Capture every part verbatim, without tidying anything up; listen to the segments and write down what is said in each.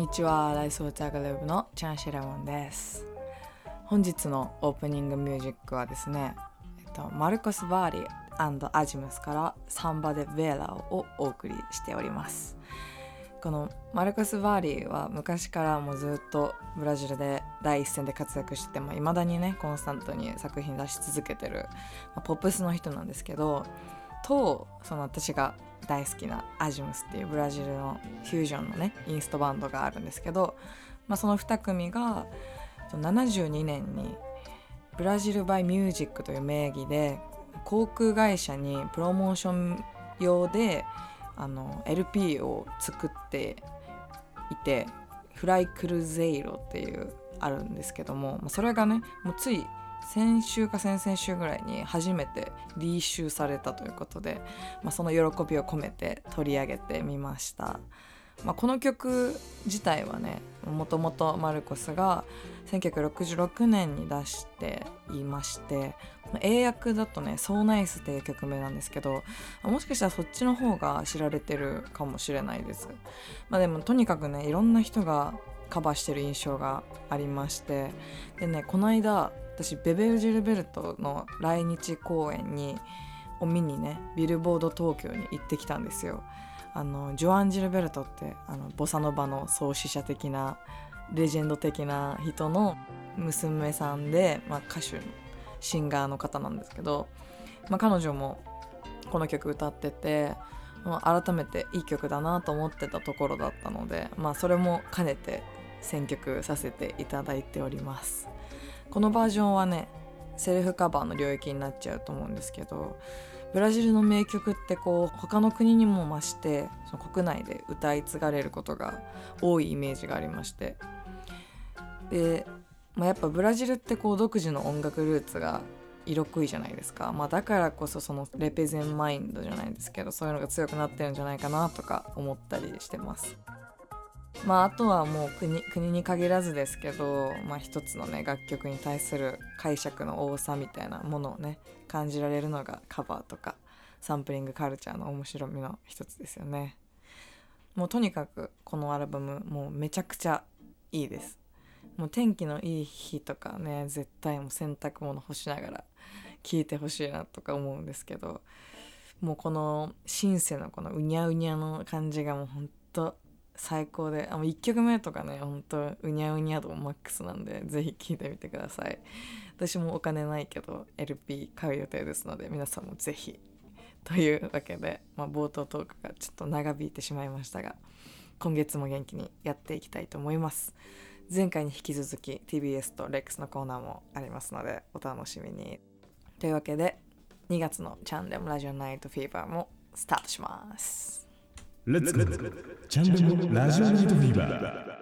にちは、ライスウォーターグループのチャンシレモンです。本日のオープニングミュージックはですね、えっと、マルコス・バーリー&アジムスからサンバ・デ・ヴェーラをお送りしております。このマルコス・バーリーは昔からもうずっとブラジルで第一線で活躍してて、いまだにねコンスタントに作品出し続けてる、まあ、ポップスの人なんですけど、とその私が大好きなアジムスっていうブラジルのフュージョンのねインストバンドがあるんですけど、まあ、そのに組がななじゅうにねんにブラジルバイミュージックという名義で航空会社にプロモーション用であの エルピー を作っていて、フライクルゼイロっていうあるんですけども、それがねもうつい先週か先々週ぐらいに初めてリーシューされたということで、まあ、その喜びを込めて取り上げてみました。まあ、この曲自体はねもともとマルコスがせんきゅうひゃくろくじゅうろくねんに出していまして、英訳だとねSo Niceっていう曲名なんですけど、もしかしたらそっちの方が知られてるかもしれないです。まあ、でもとにかくねいろんな人がカバーしてる印象がありまして、でねこの間私ベベル・ジルベルトの来日公演にを見にねビルボード東京に行ってきたんですよ。あのジョアン・ジルベルトってあのボサノバの創始者的なレジェンド的な人の娘さんで、まあ、歌手のシンガーの方なんですけど、まあ、彼女もこの曲歌ってて、まあ、改めていい曲だなと思ってたところだったので、まあ、それも兼ねて選曲させていただいております。このバージョンはねセルフカバーの領域になっちゃうと思うんですけど、ブラジルの名曲ってこう他の国にも増してその国内で歌い継がれることが多いイメージがありまして、で、まあ、やっぱブラジルってこう独自の音楽ルーツが色濃いじゃないですか、まあ、だからこそそのレペゼンマインドじゃないですけど、そういうのが強くなってるんじゃないかなとか思ったりしてます。まあ、あとはもう 国, 国に限らずですけど、まあ、一つのね楽曲に対する解釈の多さみたいなものをね感じられるのがカバーとかサンプリングカルチャーの面白みの一つですよね。もうとにかくこのアルバムもうめちゃくちゃいいです。もう天気のいい日とかね絶対もう洗濯物干しながら聴いてほしいなとか思うんですけど、もうこのシンセのこのうにゃうにゃの感じがもうほんと最高で、あのいっきょくめとかねほんとうにゃうにゃ度マックスなんでぜひ聴いてみてください。私もお金ないけど エルピー 買う予定ですので皆さんもぜひというわけで、まあ、冒頭トークがちょっと長引いてしまいましたが、今月も元気にやっていきたいと思います。前回に引き続き ティービーエス と レックス のコーナーもありますのでお楽しみに。というわけでにがつのチャンレムラジオナイトフィーバーもスタートします。 レッツゴーチャンレムラジオナイトフィーバー。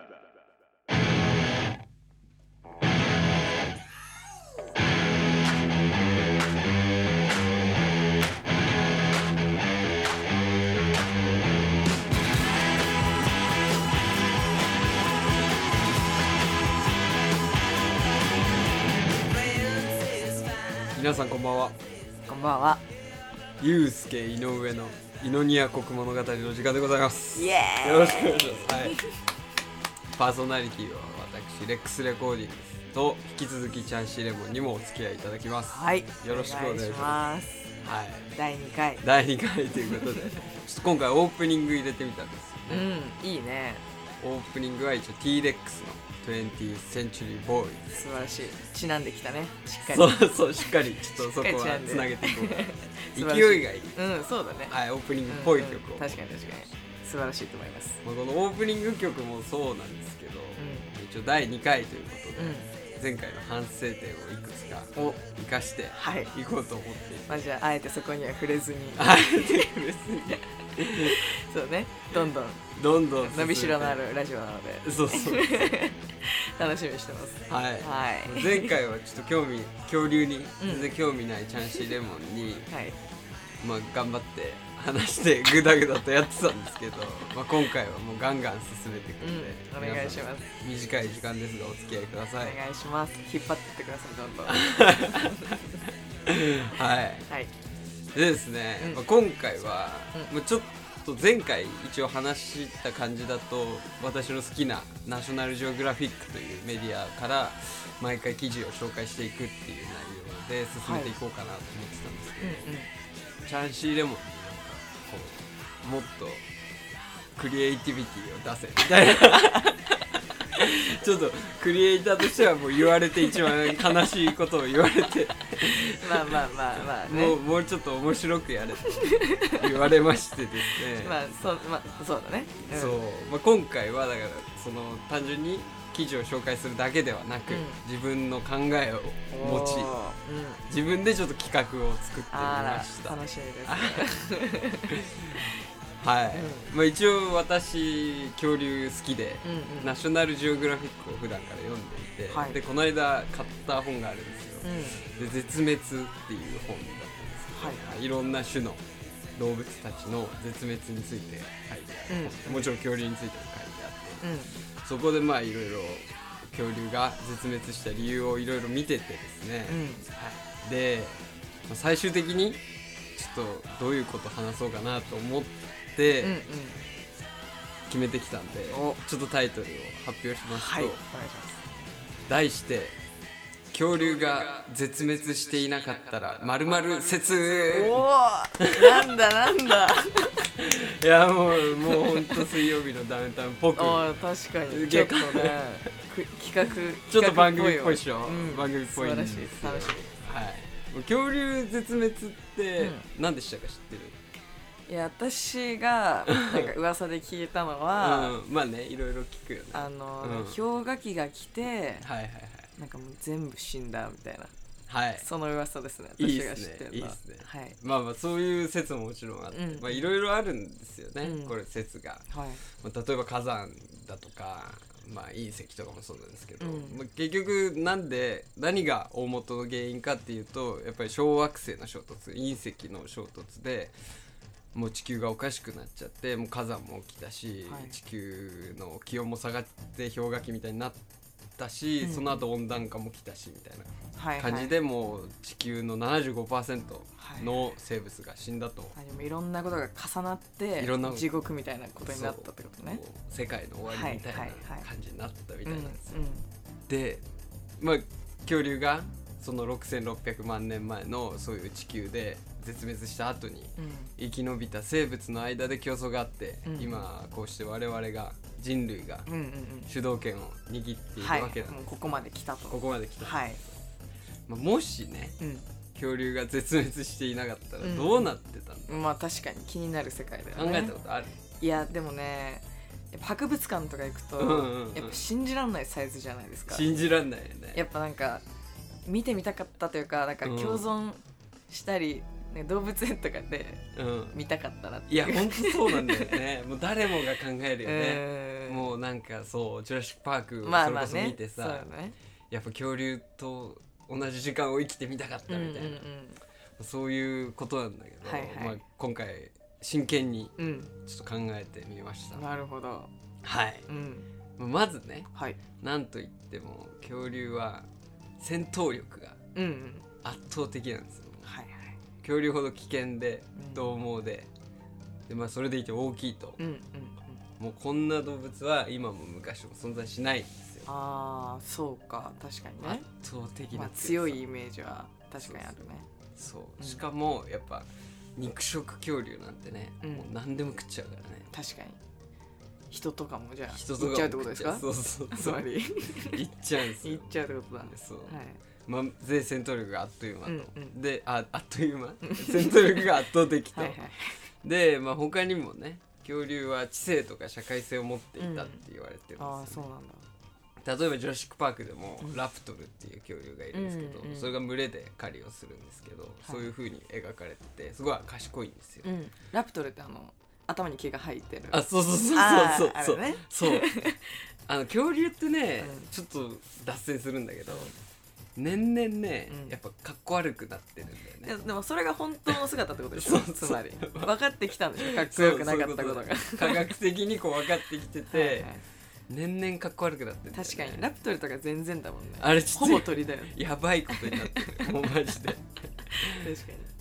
皆さんこんばんは。 こんばんは。 ゆうすけ井上のイノニア国物語の時間でございます。 イエーイ。 よろしくお願いします、はい、パーソナリティは私レックスレコーディングスと引き続きチャンシーレモンにもお付き合いいただきます。 はい、 よろしくお願いします。はい、 だいにかいだいにかいということでちょっと今回オープニング入れてみたんですよね。 うん、いいね。 オープニングは一応 ティーレックスのにじゅうセンチュリーボーイズ。 素晴らしい。ちなんできたね。しっかり。 そうそうしっかりちょっとそこはつなげていこう。勢いがいい。 うん、そうだね。 はい、オープニングっぽい曲を、 うんうん、確かに確かに素晴らしいと思います。 まあ、このオープニング曲もそうなんですけど、うん、一応だいにかいということで、うん、前回の反省点をいくつか生かしていこうと思っていて、 はい、まあ、じゃああえてそこには触れずにあえて触れずにそうね、どんどんどんどん伸びしろのあるラジオなので、 そうそう楽しみにしてます。 はい、はい、前回はちょっと興味恐竜に全然興味ないチャンシーレモンに、うん、はい、まあ、頑張って話してグダグダとやってたんですけどまあ今回はもうガンガン進めていくので、 うん、お願いします。 短い時間ですがお付き合いください。 お願いします。引っ張ってってください、どんどんはい、はい、でですね、うん、まあ、今回は、うん、もうちょっと前回一応話した感じだと私の好きなナショナルジオグラフィックというメディアから毎回記事を紹介していくっていう内容で進めていこうかなと思ってたんですけど、 うんうんチャンシーレモンになんかこうもっとクリエイティビティを出せみたいなちょっとクリエイターとしてはもう言われて一番悲しいことを言われてまあまあまあまあねもう、もうちょっと面白くやれと言われましてですねまあそ、まあ、そうだね、うん、 そう、まあ、今回はだからその単純に記事を紹介するだけではなく、うん、自分の考えを持ち、うん、自分でちょっと企画を作ってみました。 楽しみですねはい、うんまあ、一応私恐竜好きで、うんうん、ナショナルジオグラフィックを普段から読んでいて、はい、でこの間買った本があるんですよ、うん、で絶滅っていう本だったんですけど、はいはい、いろんな種の動物たちの絶滅について書いてある、うん、もちろん恐竜についても書いてあって、うん、そこでまあいろいろ恐竜が絶滅した理由をいろいろ見ててですね、うんはい、で、まあ、最終的にちょっとどういうこと話そうかなと思ってで、うんうん、決めてきたんでちょっとタイトルを発表しますと、はい、お願いします。題して恐竜が絶滅していなかったら〇〇説。 おーなんだなんだいやもうもうほんと水曜日のダウンタウンっぽくあ確かにちょっとね企画ちょっと番組っぽいでしょ、うん、番組っぽいんですよ。 素晴らしい楽しみ、 はい、恐竜絶滅って何でしたか知ってる？ いや私がなんか噂で聞いたのは、 うん、まあねいろいろ聞くよね。 あの、うん、氷河期が来て、はいはいはい、なんかもう全部死んだみたいな、はい、その噂ですね。私が知ってるの。いいですね。はい。 まあまあそういう説ももちろんあって、うん、まあいろいろあるんですよね。うん、これ説が、はいまあ、例えば火山だとか、まあ隕石とかもそうなんですけど、うんまあ、結局なんで何が大元の原因かっていうとやっぱり小惑星の衝突、隕石の衝突で。もう地球がおかしくなっちゃってもう火山も起きたし、はい、地球の気温も下がって氷河期みたいになったし、うん、その後温暖化も来たしみたいな感じで、はいはい、もう地球の ななじゅうごパーセント の生物が死んだと、 はい、でもいろんなことが重なって地獄みたいなことになったってことね。 世界の終わりみたいな感じになったみたいなんですよ。で、まあ、恐竜がそのろくせんろっぴゃくまんねんまえのそういう地球で絶滅した後に生き延びた生物の間で競争があって、うん、今こうして我々が人類が主導権を握っているわけなんです、はい、もうここまで来たとここまで来た、はいまあ、もしね、うん、恐竜が絶滅していなかったらどうなってたんだ、 うん、まあ確かに気になる世界だよね。 考えたことある？ いやでもねやっぱ博物館とか行くと、うんうんうん、やっぱ信じらんないサイズじゃないですか。 信じらんないよね。 やっぱなんか見てみたかったというかなんか共存したり、うんね、動物園とかで見たかったなっていう、 うん、いや本当そうなんだよねもう誰もが考えるよね、えー、もうなんかそうジュラシックパークをそれこそ見てさ、まあまあねね、やっぱ恐竜と同じ時間を生きてみたかったみたいな、うんうんうん、そういうことなんだけど、はいはいまあ、今回真剣にちょっと考えてみました、 うん、なるほどはい、うん、まずね、はい、なんといっても恐竜は戦闘力が圧倒的なんですよ、うんうんはいはい、恐竜ほど危険で獰猛で、うんでまあ、それでいて大きいと、うんうんうん、もうこんな動物は今も昔も存在しないんですよ。 ああそうか確かにね圧倒的な、 まあ、強いイメージは確かにあるね。 そうそうそう、うん、しかもやっぱ肉食恐竜なんてね、うん、もう何でも食っちゃうからね。 確かに人とかもじゃあ人とかもいっちゃうってことですか？ そうそうそういっちゃうんですよ。 いっちゃうってことだ。 そう、 はいまあ、で戦闘力があっという間と、うんうん、で あ, あっという間戦闘力が圧倒的とはい、はい、で、まあ、他にもね恐竜は知性とか社会性を持っていたって言われてるんです、ねうん、あそうなんだ。例えばジュラシックパークでも、うん、ラプトルっていう恐竜がいるんですけど、うんうん、それが群れで狩りをするんですけど、うん、そういう風に描かれててすごい賢いんですよ、うん、 ラプトルってあの頭に毛が生えてるあそうそうそうそうそう、ね、そうあの恐竜ってね、うん、ちょっと脱線するんだけど、年々ね、うん、やっぱかっこ悪くなってるんだよね。 いやでもそれが本当の姿ってことでしょつまり分かってきたんでしょかっこよくなかったことが科学的にこう分かってきててはい、はい、年々かっこ悪くなってるんだよね。 確かにラプトルとか全然だもんね。 あれほぼ鳥だよね。 やばいことになってるもうマジで確かに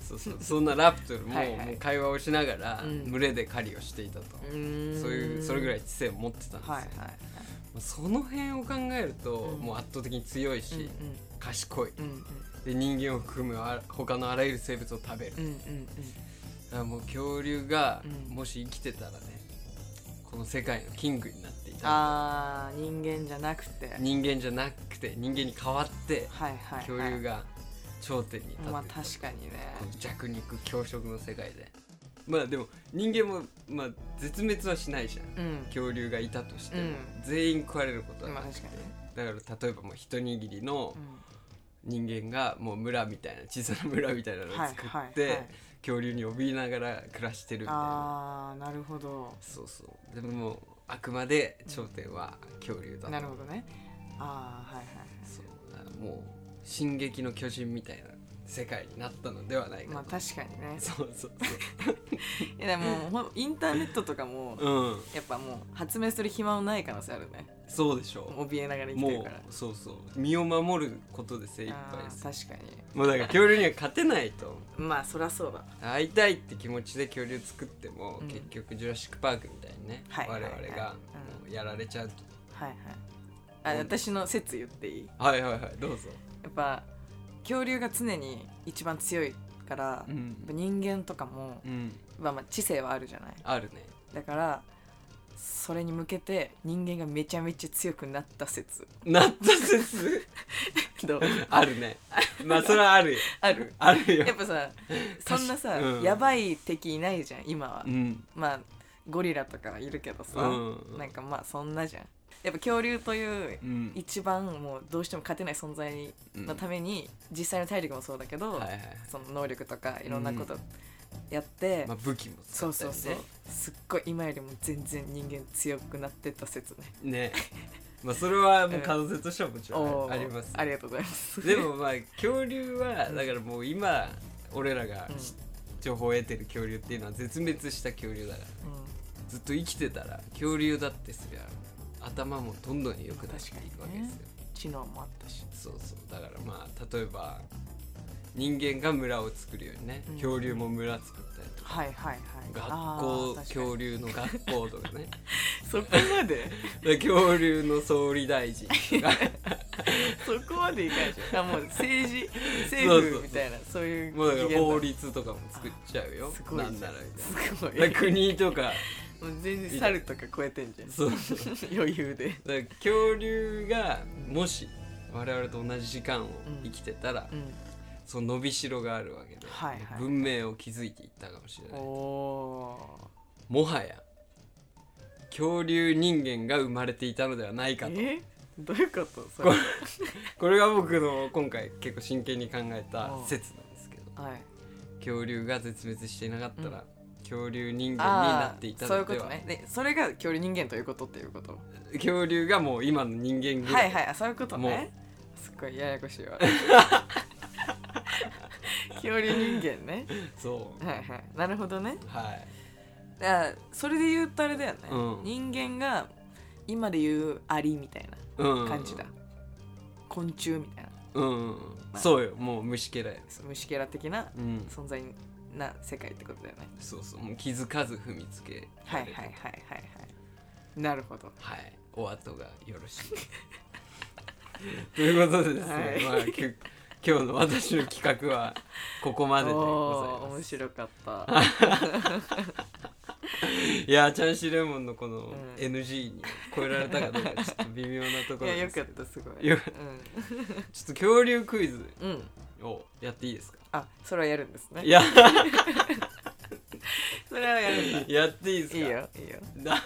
そうそうそんなラプトルも、 はいはいもう会話をしながらうん群れで狩りをしていたと、 うーんそういうそれぐらい知性を持ってたんですよ、 はいはいはい。 その辺を考えると、 うんもう圧倒的に強いし、 うん賢いうんうんで人間を含むあ他のあらゆる生物を食べる、 うんうんうんだからもう恐竜がうんもし生きてたらね、この世界のキングになっていたあー人間じゃなくて人間じゃなくて人間に代わってはいはいはい恐竜が頂点に立っていた、 まあ確かにねこの弱肉強食の世界でまあでも人間もまあ絶滅はしないじゃん、 うん恐竜がいたとしても、 うん全員食われることはない、 まあ確かにねだから例えばもう一握りのうん人間がもう村みたいな小さな村みたいなのを作って、 はいはいはい恐竜に怯えながら暮らしてるみたいな、 あーなるほどそうそうでももうあくまで頂点は恐竜だと、 なるほどねあーはいはいそうだからもう進撃の巨人みたいな世界になったのではないかと、 まあ確かにねそうそういやでもほんインターネットとかもそううんやっぱもう発明する暇もない可能性あるねそうでしょう怯えながら生きてるもからうそうそう身を守ることで精一杯あですー確かもうだから恐竜には勝てないとにまあそりゃそうだ会いたいって気持ちで恐竜作っても、 うん結局ジュラシックパークみたいにね、 はいはいはい我々がもうやられちゃうと、 はいはいあ私の説言っていいはいはいはいどうぞやっぱ恐竜が常に一番強いから、 うんやっぱ人間とかも、 うんまあ、まあ知性はあるじゃないあるねだからそれに向けて人間がめちゃめちゃ強くなった説なった説どうあるねまあそれはあるよあるあるよやっぱさそんなさ、 うんやばい敵いないじゃん今は、 うんまあゴリラとかいるけどさ、 うんなんかまあそんなじゃんやっぱ恐竜といううん一番もうどうしても勝てない存在のために、実際の体力もそうだけど、 はいはいその能力とかいろんなことやって、 まあ武器も使そうったりねそうそうすっごい今よりも全然人間強くなってった説ねねまあそれはもう可能性としてはもちろんおーありますありがとうございますでもまあ恐竜はだからもう今俺らがうん情報を得てる恐竜っていうのは絶滅した恐竜だからうずっと生きてたら恐竜だってすりゃ頭もどんどん良くなっていくわけですよ、 ん知能もあったしそうそうだからまあ例えば人間が村を作るようにね、 うん恐竜も村作ったりとか、 はいはいはい学あ校ー確かに恐竜の学校とかねそこまでで恐竜の総理大臣とかそこまでいかないでしょあもう政治政府みたいなそういうもうだから次元だ法律とかも作っちゃうよすごいじゃなんんならみたいなすごいだから国とかもう全然猿とか超えてんじゃんそうそう余裕でだから恐竜がもし我々と同じ時間を生きてたら、 うんその伸びしろがあるわけで、 はいはい文明を築いていったかもしれないおもはや恐竜人間が生まれていたのではないかとえどういうことそこれれこれが僕の今回結構真剣に考えた説なんですけどはい恐竜が絶滅していなかったら、 うん恐竜人間になあっていたあそういうのでは、 ことねでそれが恐竜人間ということっていうこと恐竜がもう今の人間ぐら、 はいいはいあそういうことねすっごいややこしいわ恐竜人間ねそうはいはいなるほどねはいあそれで言うとあれだよね、 うん人間が今で言うアリみたいなうん感じだ、昆虫みたいなうん、 まあそうよもう虫けらよ、 虫けら的なうん、 存在な世界ってことだよねそうそうもう気づかず踏みつけはいはいはいはいはいなるほどはいお後がよろしいということでですね、 はいまあきゅ今日の私の企画はここまででごおー面ざいます白かったいやチャンシーレモンのこのんエヌジー に超えられたかどうかちょっと微妙なところいやよかっですけどたすごいようちょっと恐竜クイズん、うん、 をやっていいですかあそれはやるんですねいやそれはやるんだやっていいですかいいよいいよだ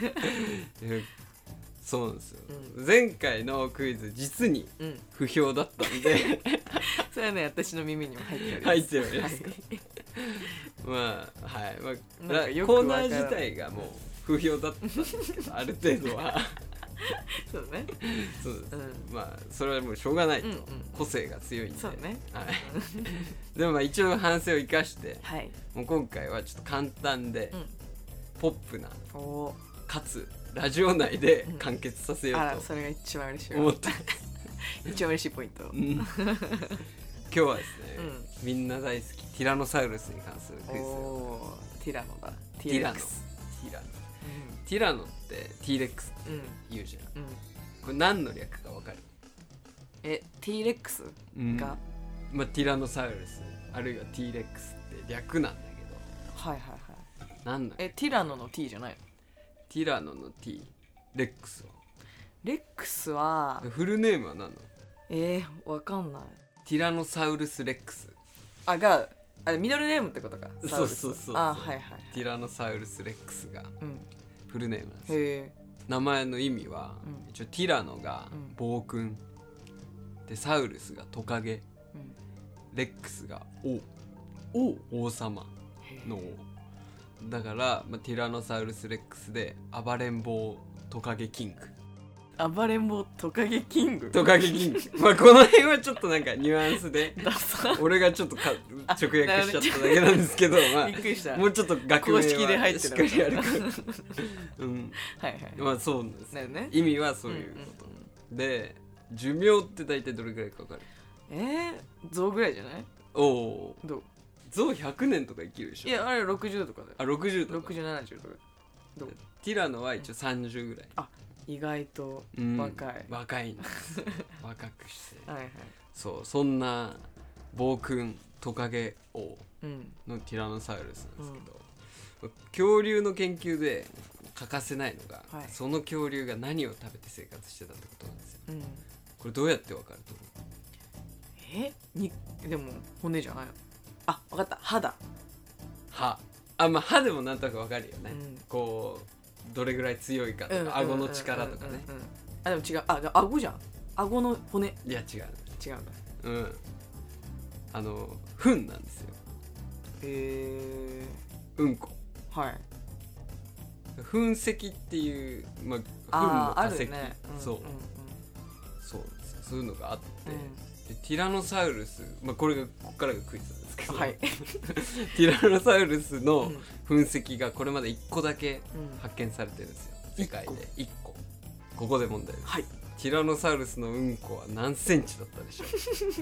そうなんですよ、 う前回のクイズ実にうん不評だったんでそれはね私の耳にも入っております入っておりますはいまあはい、まあ、 なんかよくコーわからんナー自体がもう不評だったんですけどある程度はそうねそうです、 うんまあそれはもうしょうがないと、 うんうん個性が強いんでそうねはい、でもまあ一応反省を生かしてはいもう今回はちょっと簡単で、 うんポップなおおかつラジオ内で完結させようあらそれが一番嬉しいわと思って、 一番嬉しいポイントうん日はですね、うん、みんな大好きティラノサウルスに関するクイズ。 おー、ティラノだ。 ティラノ。ティラノ。うん、ティラノって T レックスって言うじゃん。うんうん、これ何の略かわかる？ え、T レックスが、うん、まあ、ティラノサウルスあるいは T レックスって略なんだけど。 はいはいはい。 なんだ？ え、ティラノの T じゃないの？ ティラノの T、レックスは？ レックスはフルネームは何なの？ えー、わかんない。 ティラノサウルスレックス。 あが、あ、ミドルネームってことか。 そうそうそう。 あ、はいはい、はい。 ティラノサウルスレックスがフルネームなんです、 うん、へ名前の意味は、うん、一応ティラノが暴君、うん、でサウルスがトカゲ、うん、レックスが王、王様の王だから、まあ、ティラノサウルスレックスで暴れん坊トカゲキング。 暴れん坊トカゲキングトカゲキングまあこの辺はちょっとなんかニュアンスで俺がちょっとか直訳しちゃっただけなんですけど、まあ、 びっくりした。 もうちょっと学名は公式で入ってるしっかりやるからうん、 はいはい、 まあそうなんです、 ね、 意味はそういうこと、うんうん、で寿命って大体どれくらいか分かる？ えー、象ぐらいじゃない？ おお、 どう？ 象ひゃくねんとか生きるでしょ。 いやあれろくじゅうとかだよ。 あ、ろくじゅうとかろくじゅう、ななじゅうとか。どう？ ティラノは一応さんじゅうぐらい、 あ、意外と若い、 うん、若いんです若くしてはいはい、 そう、そんな暴君トカゲ王のティラノサウルスなんですけど、うん、恐竜の研究で欠かせないのが、はい、その恐竜が何を食べて生活してたってことなんですよ、うん、これどうやってわかると思う？ えにでも骨じゃないの？あ、わかった、歯だ。 歯、あ、まあ歯でもなんとなくわかるよね、うん、こうどれぐらい強いかとか、うん、顎の力とかね、うんうんうん、 あ、でも違う、あ、顎じゃん、顎の骨。 いや違う違うんだ。 うん、あの糞なんですよ。 へー、うんこ。 はい、 糞石っていう、まあ、糞の化石、 ね、うん、 そう、うんうん、そうですよ、そういうのがあって、うん、でティラノサウルス、まあ、これがここからがクイズなんですけど、はい、ティラノサウルスの糞石がこれまでいっこだけ発見されてるんですよ、うん、世界でいっこ。ここで問題です、はい、ティラノサウルスのうんこは何センチだったでしょう？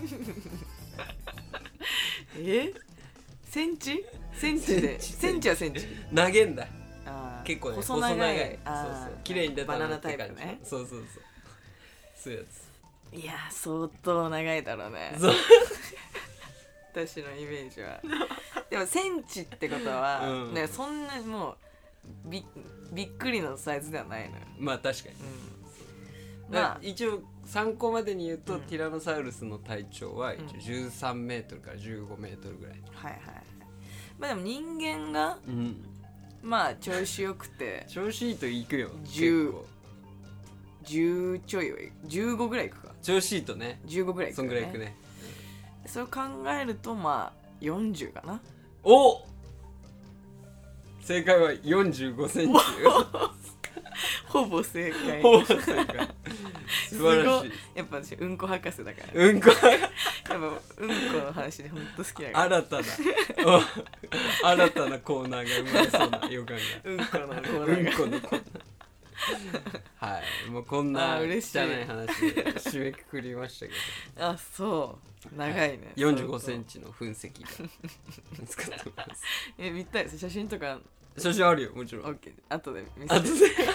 え？センチ？センチでセンチはセンチ投げんだ。あ、結構ね、 細長い、 細長い、そうそう、綺麗に出たバナナタイプね。 そうそうそう、そういうやつ。いや、相当長いだろうね。私のイメージは。でもセンチってことは、うん、ね、そんなにもう び, びっくりのサイズではないのよ。 まあ確かに、うん、まあ、一応参考までに言うと、うん、ティラノサウルスの体長は一応じゅうさんメートルからじゅうごメートルぐらい、うん、 はいはい。まあでも人間が、うん、まあ調子よくて調子いいといくよ。 じゅう、じゅうちょいはいじゅうごぐらいいくか。 調子いいとね、 じゅうごぐらいいく、ね、 そんぐらいいくね。 それを考えるとまあよんじゅうかな。 お、正解はよんじゅうごセンチ。 ほぼ正解。 ほぼ正解。素晴らしい。 やっぱ私うんこ博士だから。 うんこ。やっぱうんこの話で本当好きだから。 新たな新たなコーナーが生まれそうな予感が。 うんこのコーナーが。 うんこのコーナー。はい、もうこんな汚い話で締めくくりましたけど。あ、そう長いね、はい、 よんじゅうごセンチの噴石が見つかってます。 え、見たいです。写真とか。 写真あるよ、もちろん。 オッケー、後で見せて。 後で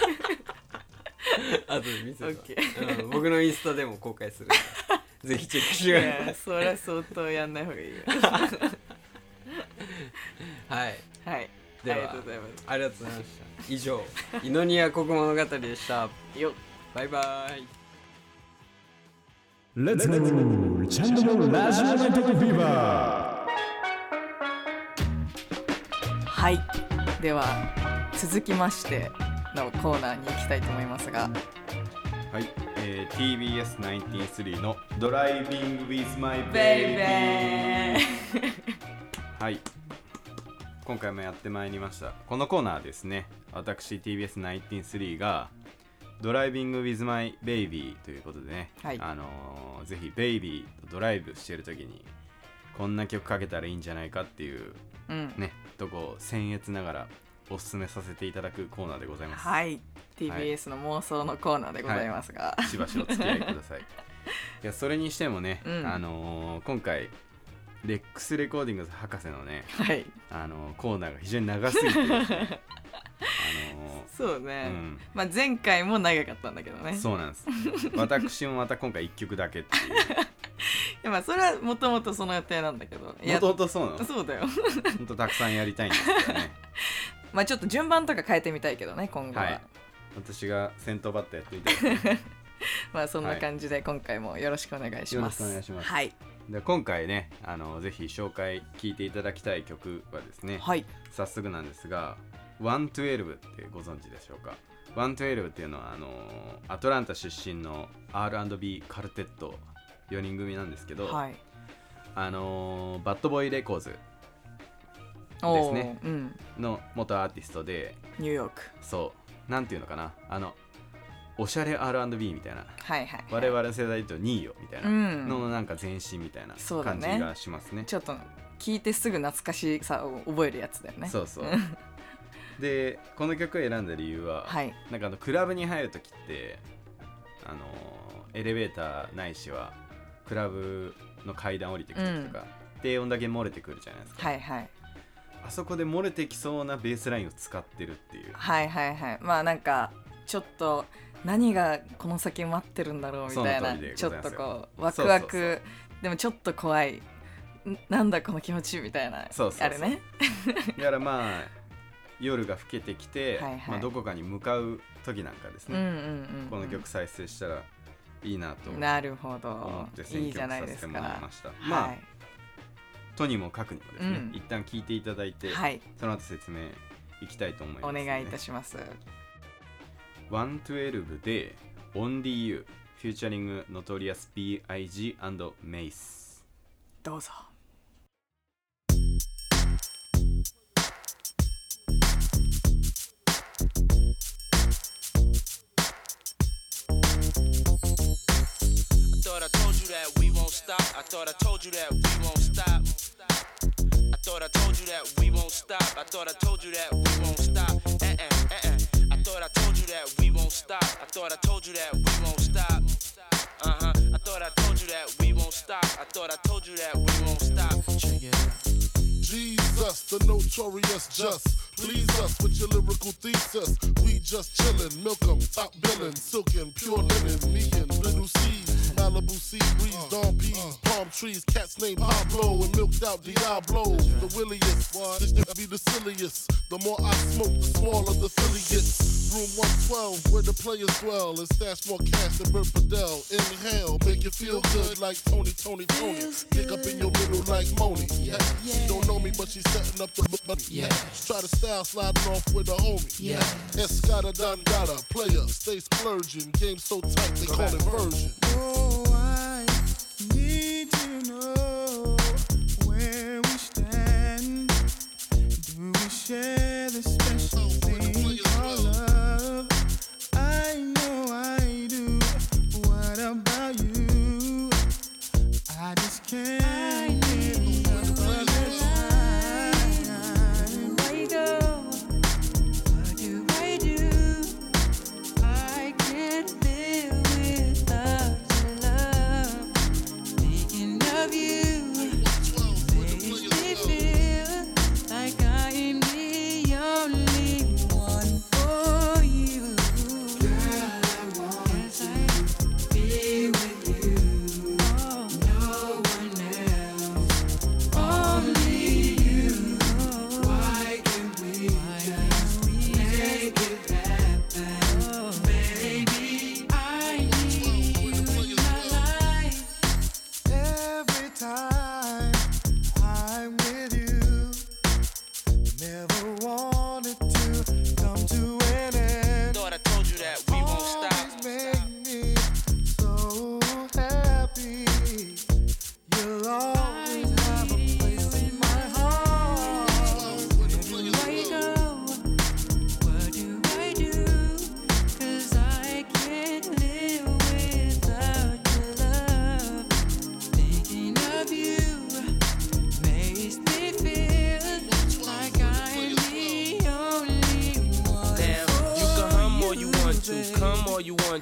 後で見せて、オッケー、うん、僕のインスタでも公開するぜひチェックしてください。いや、 それは相当やんない方がいいよ。 はいはい、 では、ありがとうございます。ありがとうございました。以上、イノニア国物語でした。 よっ、 バイバイ。 Let's go! チャンネルラジオナイトフィーバー。はい、では続きましてのコーナーに行きたいと思いますが、 はい、えー、ティービーエスきゅうじゅうさんのドライビング with my baby。 はい、今回もやってまいりました。このコーナーですね、私 ティービーエスきゅうじゅうさんがドライビング with my baby ということでね、はい、あのー、ぜひベイビーとドライブしている時にこんな曲かけたらいいんじゃないかっていう、うん、ね、とこを僭越ながらおすすめさせていただくコーナーでございます。 はい、 ティービーエス の妄想のコーナーでございますが、 はい、しばしお付き合いください。 いやそれにしてもね、 うん、 あのー、今回レックスレコーディングズ博士のね、 はい、 あのー、コーナーが非常に長すぎてですねあのー、 そうね、 うん、 まあ前回も長かったんだけどね。 そうなんです私もまた今回いっきょくだけっていういやまあそれはもともとその予定なんだけど、 もともとそうなの？ そうだよほんとたくさんやりたいんですけどねまあちょっと順番とか変えてみたいけどね今後は、はい、 私が先頭バッターやってみたいですねまあそんな感じで今回もよろしくお願いします。 よろしくお願いします。 はい。 で今回ねあのぜひ紹介聴いていただきたい曲はですね、 はい、 早速なんですがワントゥエルブってご存知でしょうか。ワントゥエルブっていうのはあのアトランタ出身の アールアンドビー カルテットよにん組なんですけど、はい、あのバッドボーイレコーズですね、うん、の元アーティストでニューヨーク、 そうなんていうのかな、あのおしゃれ アールアンドビー みたいな、 はいはいはい、 我々世代とニーヨみたいなのなんか前身みたいな感じがしますね。 ねちょっと聞いてすぐ懐かしさを覚えるやつだよね。 そうそうでこの曲を選んだ理由は、はい、なんかあのクラブに入るときってあのエレベーターないしはクラブの階段降りてくるときとか、うん、低音だけ漏れてくるじゃないですか。 はいはい、 あそこで漏れてきそうなベースラインを使ってるっていう。 はいはいはい、まあなんかちょっと何がこの先待ってるんだろうみたいな、ちょっとこうワクワク、そうそうそう、でもちょっと怖い、なんだこの気持ちみたいな、そうそうそうあるねだからまあ夜が更けてきて、はいはい、まあ、どこかに向かう時なんかですね、うんうんうんうん、この曲再生したらいいなと思ってなるほど、いいじゃないですか。 ましたまあ、はい、とにもかくにもですね、うん、一旦聞いていただいて、はい、その後説明いきたいと思います、ね、 お願いいたします。 ワントゥエルブで Only You フューチャリング Notorious ビーアイジー and Mace、 どうぞ。 I thought I told you that we won't stop. I thought I told you that we won't stop. I thought I told you that we won't stop. Uh uh uh uh. I thought I told you that we won't stop. I thought I told you that we won't stop. Uh huh. I thought I told you that we won't stop. I thought I told you that we won't stop. Check it out. Jesus, the notorious just. Please us with your lyrical thesis. We just chillin', milk 'em, top billin', silkin', pure linen, me and little C's, Malibu sea breeze, dawn peas, palm trees, cats named Pablo and milked out Diablo. The williest, this nigga be the silliest. The more I smoke, the smaller the Philly gets. Room one twelve, where the players dwell, and stash more cash than Bert Fidel. Inhale, make you feel good like Tony, Tony, Tony. Dig up in your middle like Moni. Yeah. She don't know me, but she's setting up the but yeah. Try to style sliding off with a homie. Yeah. Escada Dangada, player, stay splurging. Game so tight they call it version. Oh, I need to know where we stand. Do we share the special thing called love? I know I do. What about you? I just can't live another time. Where you go? What do I do? I can't live without your love. Thinking of you makes me feel like I am the only one for you. Girl, I want to be with you. Oh, no one else.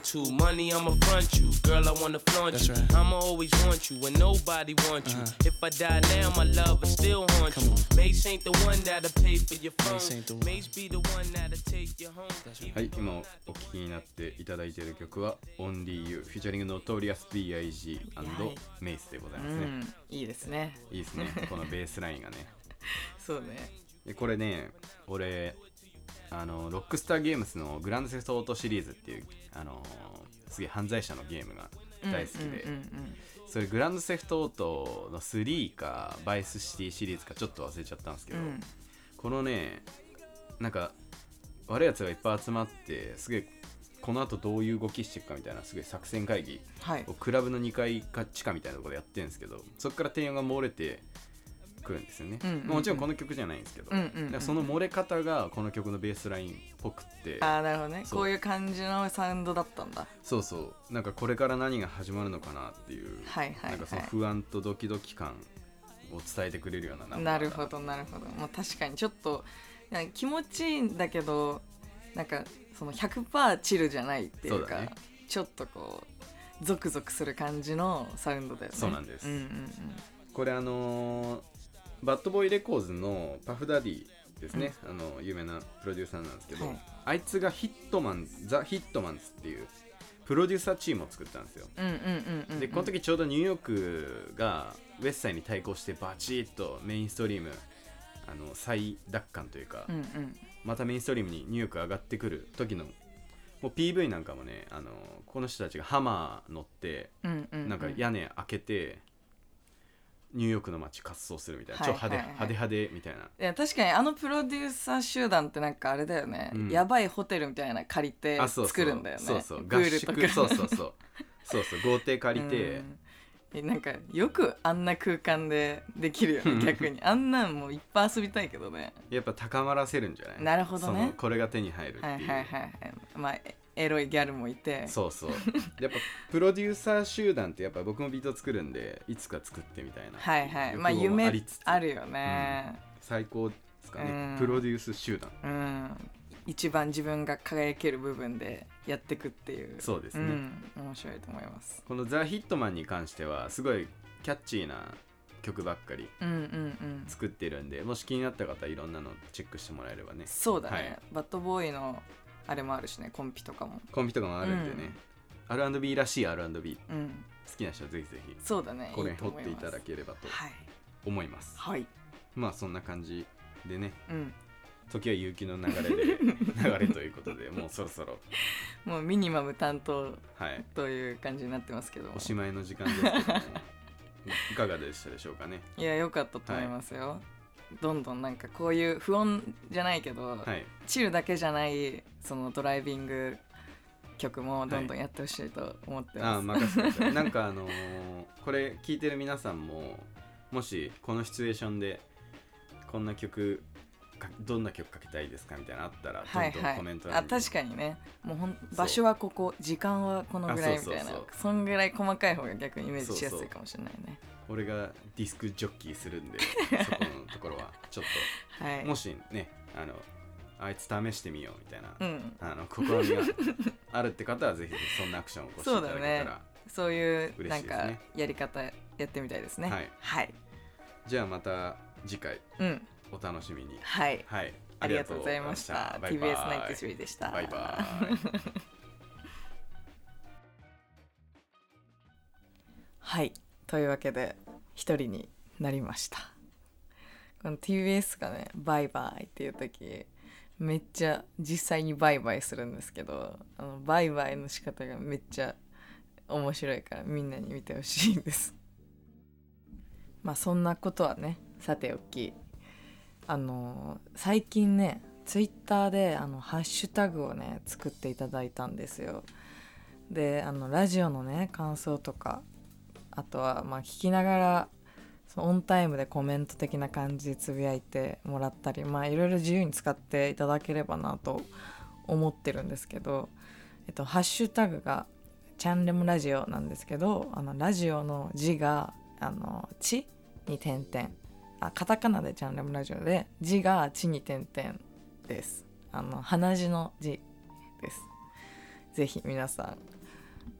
to. Money, I'ma front you. Girl, I wanna flaunt That's you. right. I'ma always want you when nobody wants Uh-huh. you. If I die now, my love will still haunt Come you. on. Mace ain't the one that'll pay for your phone. Mace ain't the one. Mace be the one that'll take you home. はい、今お聞きになっていただいている曲は Only You フィーチャリング Notorious ビーアイジーはいメイスでございうますね、 んいいですね。 いいですねこのベースラインがね。 そうね。 でこれね俺あのロックスターゲームスのグランドセフトオートシリーズっていうあのすげえ犯罪者のゲームが大好きで、 うんうんうんうんそれグランドセフトオートのスリーかバイスシティシリーズかちょっと忘れちゃったんですけど、 うんこのねなんか悪いやつがいっぱい集まってすげえこの後どういう動きしていくかみたいなすげえ作戦会議はいをクラブのにかいか地下みたいなところでやってるんですけど、そこから低音が漏れてくるんですよね、 うんうんうんもちろんこの曲じゃないんですけど、 うんうんうんだからその漏れ方がこの曲のベースラインっぽくってああなるほどね。 そうこういう感じのサウンドだったんだ。 そうそうなんかこれから何が始まるのかなっていう、 はいはいはいなんかその不安とドキドキ感を伝えてくれるようなナンバーなるほどなるほど。まあ確かにちょっとなんか気持ちいいんだけどなんかその ひゃくパーセント チルじゃないっていうかそうだねちょっとこうゾクゾクする感じのサウンドだよね。 そうなんですうんうんうんこれあのーバッドボーイレコーズのパフダディですね、あの有名なプロデューサーなんですけど、 はいあいつがヒットマンザ・ヒットマンズっていうプロデューサーチームを作ったんですよ。 うんうんうんうんうん。 でこの時ちょうどニューヨークがウェスサイに対抗してバチッとメインストリームあの再奪還というか、 うんうんまたメインストリームにニューヨーク上がってくる時のもう ピーブイ なんかもねあのこの人たちがハマー乗ってうんうんうん。 なんか屋根開けてニューヨークの街滑走するみたいな、 はい超派手、 はいはい派手派手みたいないや確かにあのプロデューサー集団ってなんかあれだよね、 うんやばいホテルみたいな借りてあそうそう作るんだよね。 そうそうプールとか合宿そうそうそうそうそう豪邸借りて、 うんえなんかよくあんな空間でできるよね逆にあんなんもういっぱい遊びたいけどね。 やっぱ高まらせるんじゃないなるほどねそのこれが手に入るっていう、 はいはいはいはいまあエエロいギャルもいてそうそうやっぱプロデューサー集団ってやっぱ僕もビート作るんでいつか作ってみたいな、 はいはいまあ欲望も夢ありつつあるよね。 最高ですかね、 うんプロデュース集団うん、一番自分が輝ける部分でやってくっていうそうですね、 うん、面白いと思います。 このザ・ヒットマンに関してはすごいキャッチーな曲ばっかりうんうんうん作ってるんで、もし気になった方いろんなのチェックしてもらえればね。 そうだね、 はいバッドボーイのあれもあるしねコンピとかもコンビとかもあるんでね、アールアンドビー らしい アールアンドビーうん好きな人はぜひぜひそうだねこれにいいと思います掘っていただければとはい思います。 はいまあそんな感じでね、 うん時は勇気の流れで流れということでもうそろそろもうミニマム担当はいという感じになってますけどもおしまいの時間ですけどもいかがでしたでしょうかね。 いや良かったと思いますよ、どんどんなんかこういう不穏じゃないけど、 はいチルだけじゃないそのドライビング曲もどんどんやってほしいと思ってあます、 あ任せてくださいなんかあのーこれ聞いてる皆さんももしこのシチュエーションでこんな曲かどんな曲かけたいですかみたいなのあったらどんどんはいはいコメント欄にあ確かにねもうほんそう場所はここ時間はこのぐらいみたいなあそうそうそうそんぐらい細かい方が逆にイメージしやすいかもしれないね。 俺がディスクジョッキーするんでそこのところはちょっはいともしねあのあいつ試してみようみたいな、 うんあの試みがあるって方はぜひぜひそんなアクションを起こしていただけたら、 そういう嬉なんかしいですねやり方やってみたいですね。 はいはい、 じゃあまた次回うんお楽しみに。 はい、 はい、 ありがとうございました。 バイバイティービーエスナインティースリー でした。 バイバイはい、というわけで一人になりました。この ティービーエス がねバイバイっていう時めっちゃ実際にバイバイするんですけど、あのバイバイの仕方がめっちゃ面白いからみんなに見てほしいんです。まあそんなことはねさておき、あの最近ねツイッターであのハッシュタグをね作っていただいたんですよ。であのラジオのね感想とかあとはまあ聞きながらそのオンタイムでコメント的な感じでつぶやいてもらったり、まあいろいろ自由に使っていただければなと思ってるんですけど、えっとハッシュタグがチャンレムラジオなんですけど、あのラジオの字があの地に点々、あカタカナでチャンレムラジオで字が地に点々です。あの鼻字の字です。ぜひ皆さん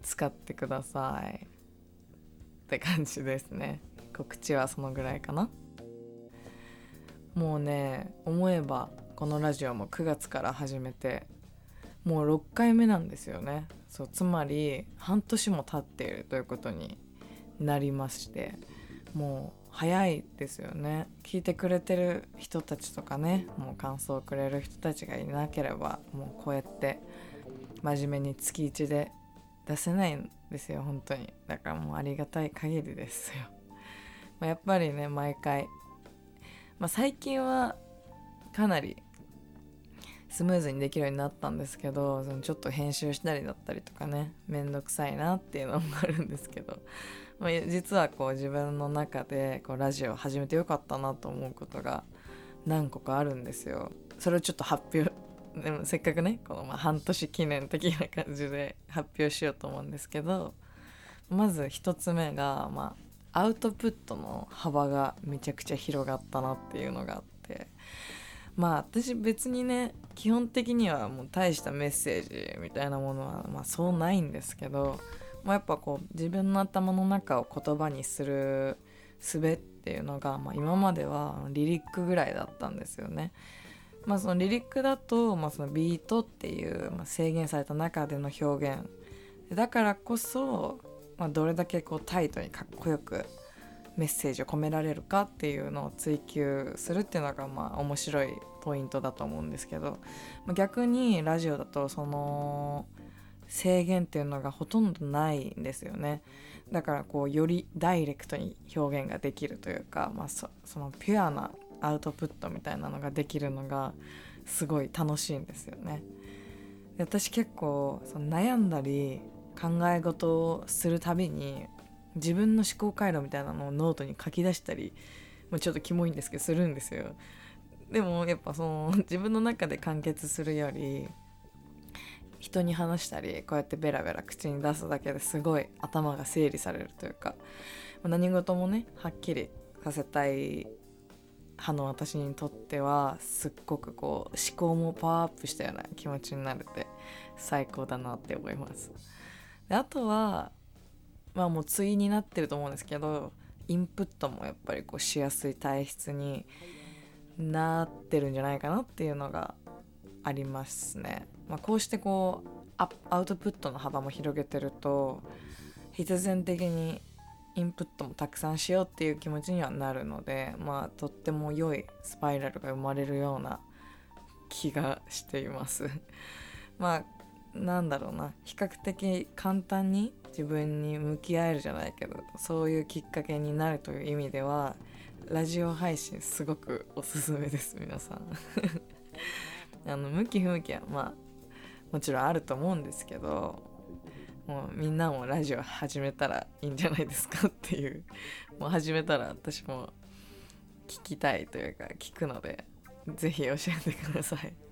使ってくださいって感じですね。告知はそのぐらいかな。もうね、思えばこのラジオもくがつから始めてもうろっかいめなんですよね。そう、つまり半年も経っているということになりまして、もう早いですよね。聞いてくれてる人たちとかね、もう感想をくれる人たちがいなければもうこうやって真面目に月いちで出せないんですよ、本当に。だからもうありがたい限りですよ。まあ、やっぱりね、毎回、まあ、最近はかなりスムーズにできるようになったんですけど、そのちょっと編集したりだったりとかね、めんどくさいなっていうのもあるんですけど、まあ、実はこう自分の中でこうラジオを始めてよかったなと思うことが何個かあるんですよ。それをちょっと発表、でもせっかくねこのまあ半年記念的な感じで発表しようと思うんですけど、まず一つ目が、まあ、アウトプットの幅がめちゃくちゃ広がったなっていうのがあって、まあ私別にね基本的にはもう大したメッセージみたいなものはまあそうないんですけど、まあ、やっぱこう自分の頭の中を言葉にする術っていうのが、まあ、今まではリリックぐらいだったんですよね。まあそのリリックだと、まあ、そのビートっていう、まあ、制限された中での表現だからこそ、まあ、どれだけこうタイトにかっこよくメッセージを込められるかっていうのを追求するっていうのがまあ面白いポイントだと思うんですけど、まあ、逆にラジオだとその制限っていうのがほとんどないんですよね。だからこうよりダイレクトに表現ができるというか、まあ、そ, そのピュアなアウトプットみたいなのができるのがすごい楽しいんですよね。で私結構その悩んだり考え事をするたびに自分の思考回路みたいなのをノートに書き出したり、もうちょっとキモいんですけどするんですよ。でもやっぱその自分の中で完結するより人に話したりこうやってベラベラ口に出すだけですごい頭が整理されるというか、何事もねはっきりさせたい派の私にとってはすっごくこう思考もパワーアップしたような気持ちになれて最高だなって思います。であとはまあもう対になってると思うんですけど、インプットもやっぱりこうしやすい体質になってるんじゃないかなっていうのがありますね。まあ、こうしてこうアアウトプットの幅も広げてると必然的にインプットもたくさんしようっていう気持ちにはなるので、まあとっても良いスパイラルが生まれるような気がしていますまあなんだろうな、比較的簡単に自分に向き合えるじゃないけど、そういうきっかけになるという意味ではラジオ配信すごくおすすめです皆さんあの向き不向きはまあもちろんあると思うんですけど、もうみんなもラジオ始めたらいいんじゃないですかっていう、もう始めたら私も聞きたいというか聞くのでぜひ教えてください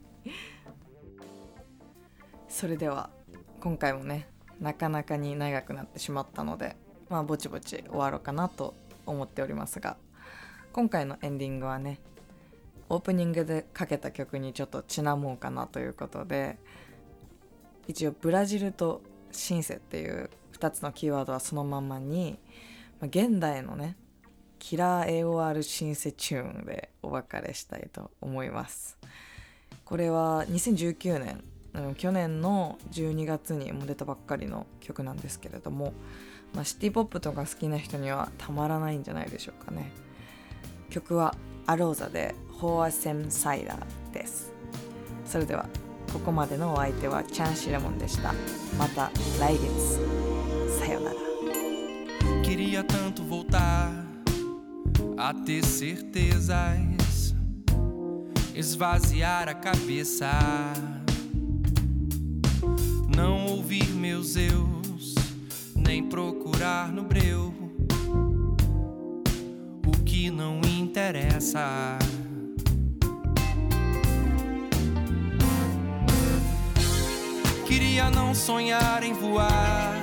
それでは今回もねなかなかに長くなってしまったので、まあぼちぼち終わろうかなと思っておりますが、今回のエンディングはねオープニングでかけた曲にちょっとちなもうかなということで、一応ブラジルとシンセっていうふたつのキーワードはそのままに、まあ、現代のねキラー エーオーアール シンセチューンでお別れしたいと思います。これはにせんじゅうきゅうねん、去年のじゅうにがつにも出たばっかりの曲なんですけれども、まあ、シティポップとか好きな人にはたまらないんじゃないでしょうかね。曲はアローザでホアセムサイダーです。それではここまでのお相手はチャンシレモンでした。また来月。さよなら。 Queria tanto voltar a ter certezas, esvaziar a cabeça, não ouvir meus eus, nem procurar no breu o que não interessa. Queria não sonhar em voar,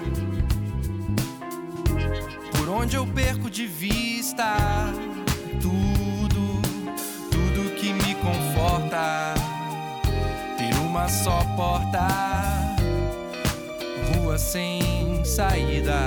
por onde eu perco de vista tudo, tudo que me conforta. Ter uma só porta, rua rua sem saída.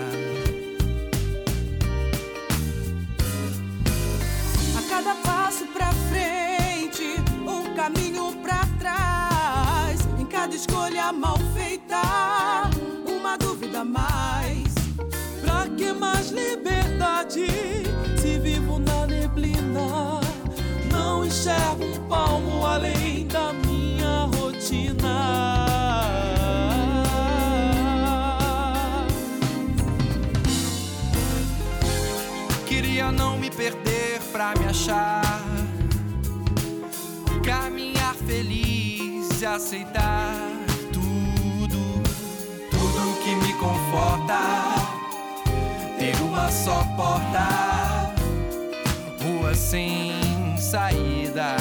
A cada passo pra frente, um caminho pra trás. Em cada escolha mal feita, uma dúvida a mais. Pra que mais liberdade se vivo na neblina? Não enxergo um palmo além da minha rotina. Queria não me perder pra me achar, caminhar feliz e aceitar tudo, tudo que me conforta. Ter uma só porta, rua sem saída.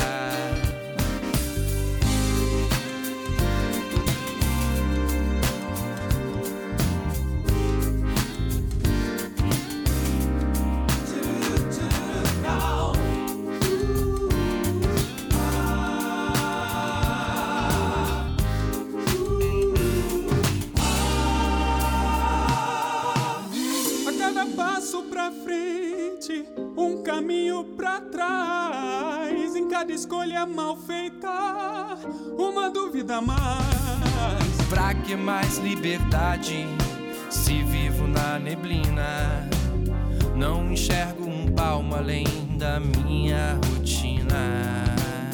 Caminho pra trás, em cada escolha mal feita, uma dúvida a mais. Pra que mais liberdade se vivo na neblina? Não enxergo um palmo além da minha rotina.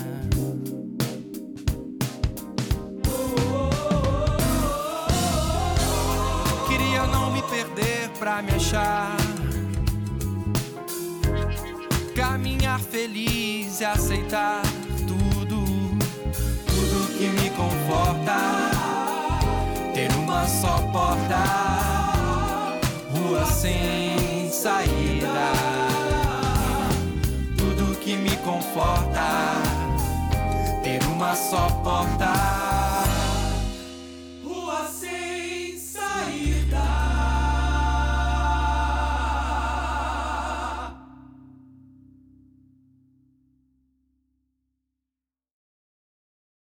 Queria não me perder pra me achar, caminhar feliz e aceitar tudo, tudo que me conforta. Ter uma só porta, rua sem saída. Tudo que me conforta. Ter uma só porta,